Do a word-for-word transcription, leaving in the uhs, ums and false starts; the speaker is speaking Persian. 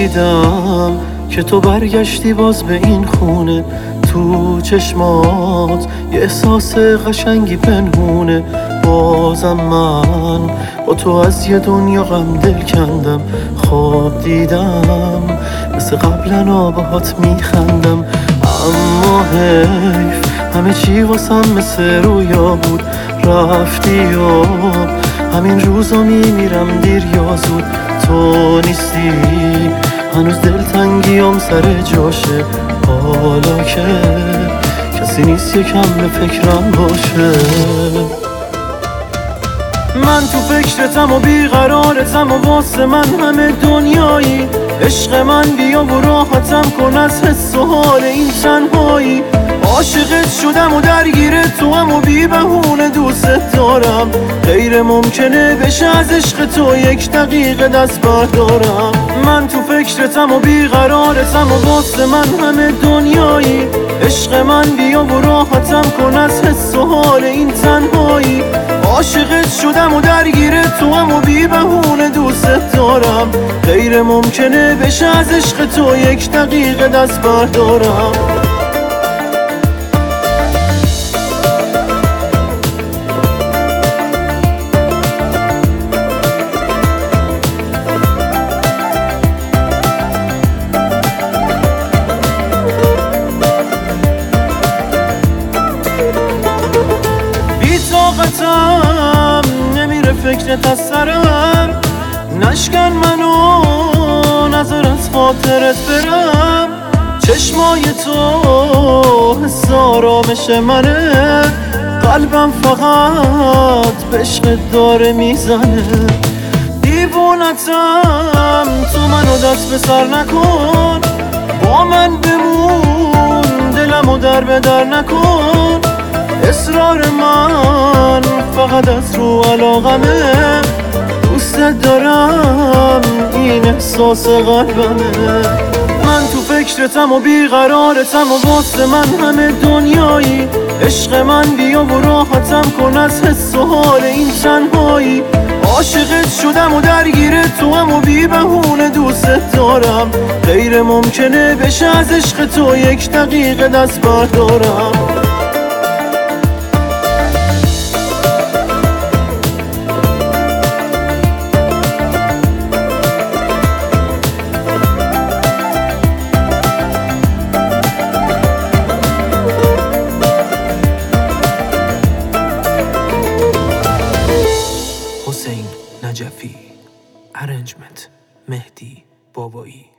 دیدم که تو برگشتی باز به این خونه، تو چشمات یه احساس قشنگی پنهونه. بازم من با تو از یه دنیا غم دل کندم، خواب دیدم مثل قبلا باهات میخندم. اما حیف همه چی واسم مثل رویا بود، رفتی و همین روزا میمیرم دیر یا زود. تو نیستی هنوز دلتنگیام سر جاشه، حالا که کسی نیست یکم به فکرم باشه. من تو فکرتم و بیقرارتم و واسه من همه دنیایی. عشق من بیا و راحتم کن از حس و حال این تنهایی. عاشقت شدم و درگیر تو هم و بی بهونه دوست دارم. غیر ممکنه بشه از عشق تو یک دقیقه دست بردارم. من تو فکرتم و بیقرارتم و واسه من همه دنیایی. عشق من بیا و راحتم کن از حس و حال این تنهایی. عاشقت شدم و درگیر تو هم و بی بهونه دوست دارم. غیر ممکنه بشه از عشق تو یک دقیقه دست بردارم. طاقتم نمیره فکرت از سرم، نشکن منو نظر از خاطرت برم. چشمای تو حس آرامش منه، قلبم فقط به عشقت داره میزنه. دیوونتم تو منو دست به سر نکن، با من بمون دلمو در به در نکن. اصرار من فقط از رو علاقمه، دوست دارم این احساس قلبمه. من تو فکرتم و بیقرارتم و واسه من همه دنیایی. عشق من بیا و راحتم کن از حس و حال این تنهایی. عاشقت شدم و درگیر تو هم و بی بهونه دوست دارم. غیر ممکنه بشه از عشق تو یک دقیقه دست بردارم. حسین نجفی، ارنجمنت مهدی بابایی.